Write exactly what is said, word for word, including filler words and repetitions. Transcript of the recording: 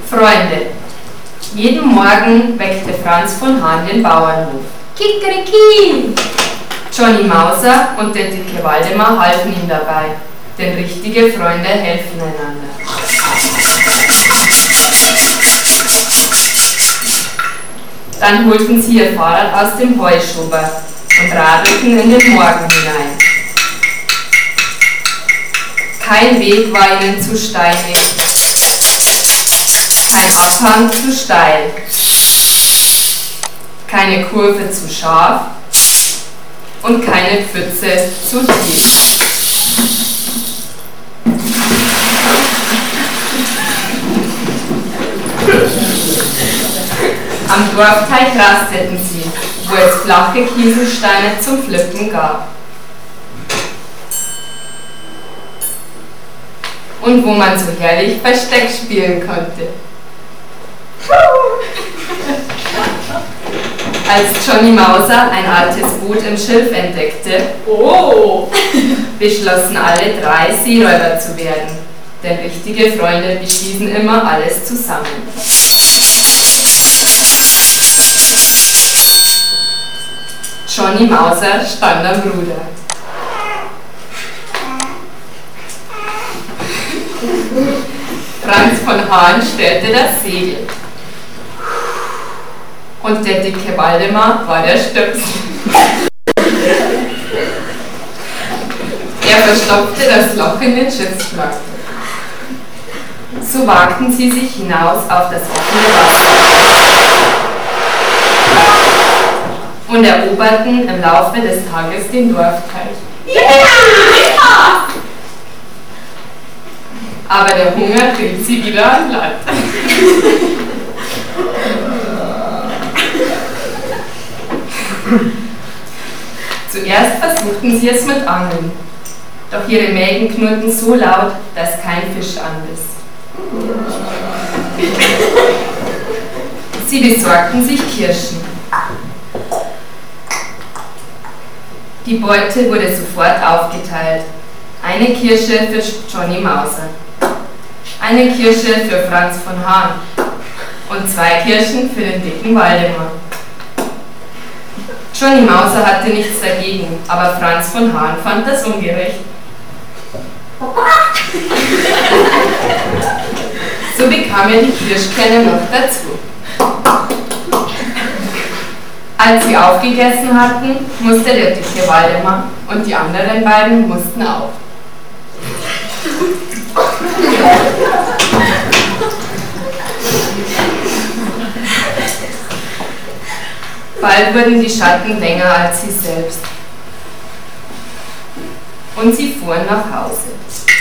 Freunde, jeden Morgen weckte Franz von Hahn den Bauernhof. Kikeriki! Johnny Mauser und der dicke Waldemar halfen ihm dabei, denn richtige Freunde helfen einander. Dann holten sie ihr Fahrrad aus dem Heuschober und radelten in den Morgen hinein. Kein Weg war ihnen zu steinig, kein Abhang zu steil, keine Kurve zu scharf und keine Pfütze zu tief. Am Dorfteich rasteten sie, wo es flache Kieselsteine zum Flippen gab. Und wo man so herrlich Versteck spielen konnte. Als Johnny Mauser ein altes Boot im Schilf entdeckte, Oh! beschlossen alle drei, Seeräuber zu werden, denn richtige Freunde beschließen immer alles zusammen. Johnny Mauser stand am Ruder. Franz von Hahn stellte das Segel. Und der dicke Waldemar war der Stöpsel. Er verstopfte das Loch in den Schiffsflak. So wagten sie sich hinaus auf das offene Wasser und eroberten im Laufe des Tages den Dorfteich. Ja! Aber der Hunger trieb sie wieder an Land. Zuerst versuchten sie es mit Angeln, doch ihre Mägen knurrten so laut, dass kein Fisch anbiss. Sie besorgten sich Kirschen. Die Beute wurde sofort aufgeteilt. Eine Kirsche für Johnny Mauser, eine Kirsche für Franz von Hahn und zwei Kirschen für den dicken Waldemar. Johnny Mauser hatte nichts dagegen, aber Franz von Hahn fand das ungerecht. So bekam er die Kirschkerne noch dazu. Als sie aufgegessen hatten, musste der dicke Waldemar und die anderen beiden mussten auch. Bald wurden die Schatten länger als sie selbst. Und sie fuhren nach Hause.